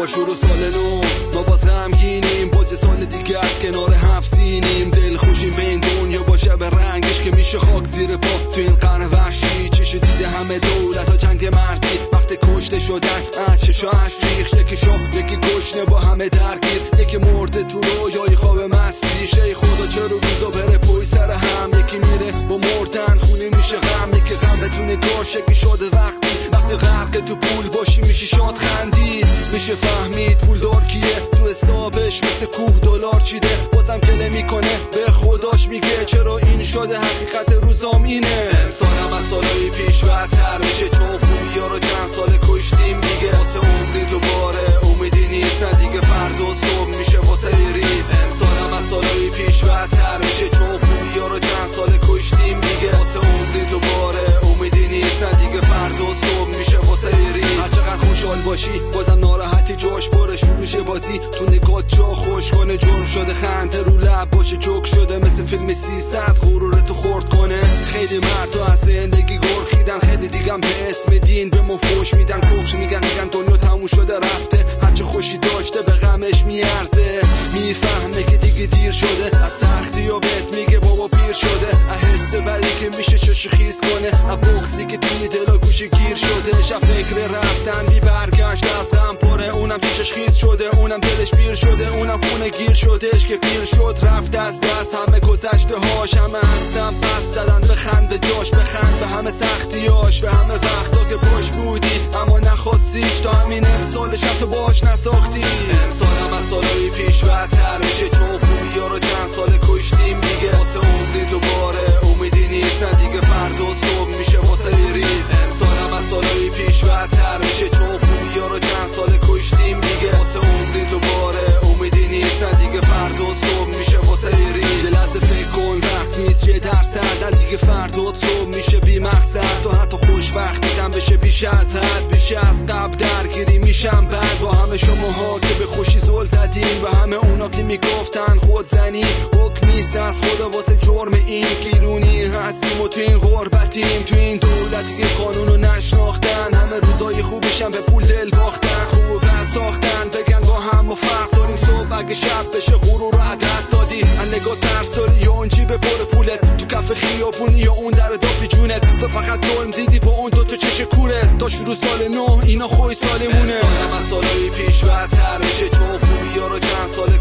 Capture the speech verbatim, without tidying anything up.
با شروع سال نو ما باز غمگینیم، با چه سال دیگه از کنار هفت سینیم. دل خوشیم به این دنیا با شب رنگش که میشه خاک زیر پا تو این قرن وحشی. چشو دیده همه دولت ها جنگ مرزی، وقت کشته شدن چشا اش ریخ، یکی شو یکی گشنه با همه درگیر، یکی مرده تو رویای خواب مستی. شی خدا چرا روزا بره پای سر هم، یکی میره با مردن خونه میشه غم، یکی غم بتونه گاش یکی شده وقتی وقتی غرق تو پول باشی میشه شاد خندید. میشه فهمید پولدار کیه، تو حسابش مثل کوه دلار چیده، بازم گله میکنه به خداش میگه چرا این شده، حقیقت روزام اینه. امسالم از سالای پیش بدتر میشه، چون خوبی ها رو چند سال کشتیم دیگه. واسه عمری دوباره امیدی نیست، نه دیگه فردا صبح میشه واسه ریز. امسالم از سالای پیش بدتر میشه، چون خوبی ها رو چند سال کشتیم دیگه. واسه عمری دوباره امیدی نیست، نه دیگه فردا صبح میشه واسه ریز. هر چقدر خوشحال باشی بازم ناراحتی، جاش پره شروع بازی تو نگات جا خوش کنه. جرم شده خنده رو لب باشه جوک شده، مثل فیلم سیصد غرور تو خورد کنه. خیلی مرد تو از زندگی گرخیدن، خیلی دیگم به اسم دین به ما فوش میدن، کفر میگن میگن دنیا تموم شده رفته، هرچه خوشی داشته به غمش میارزه. میفهمه که دیگه دیر شده، از سختی ها بهت میگه بابا پیر شده. احس بدی که میشه چشو خیز کنه، بغضی که توی دل و گوش گیر شده. شب فکر رفتن بی برگشت از غم پره، اونم چشش خیز شده، اونم دلش پیر شده، اونم خونه گیر شدهش که پیر شد رفت از دست. همه گذشته هاش همه هستم پس زدن، بخند به جاش بخند به همه سختیاش، به همه وقتا که باش بودی اما نخواستیش، تا همین امسال شب تو باش نساختی. امسالم از سالای پیش بدتر میشه، چون خوبی ها رو چند سال کشتیم دیگه. واسه عمری دوباره امیدی نیست، نه دیگه فردا صبح میشه واسه ریز. امسالم از سالای پیش بدتر میشه، چون خوبی ها رو چند سال کشتیم دیگه. واسه عمری دوباره امیدی نیست، نه دیگه فردا صبح میشه واسه ریز. لحظه فکر کن وقت نیست یه درصد، دیگه فردا صبح میشه بی مقصد. تو حتی خوشبختیت هم بشه بیش از حد، بیش از قبل درگیری میشم بعد با همه شماها که به خوشی زل زدین، به همه اونا که میگفتن خود زنی حکم نیست از خدا واسه جرم این گیرونی هستیم و تو این غربتیم، تو این دولتی که قانونو نشناختن. همه روزای خوبشم به پول دل باختن، خوب و بد ساختن، بگن با هم ما فرق داریم. صبح اگه شب بشه غرور رو دست دادی، از نگاه ترس داری یا اون جیب پر پولت، تو کف خیابونی یا اون در دافی جونت. تو فقط ظلم دیدی با اون دو تا چش کورت، تا شروع سال نو اینا خوی سالمونه. امسالم از سالای پیش بدتر میشه، چون خوبی ها رو چند سال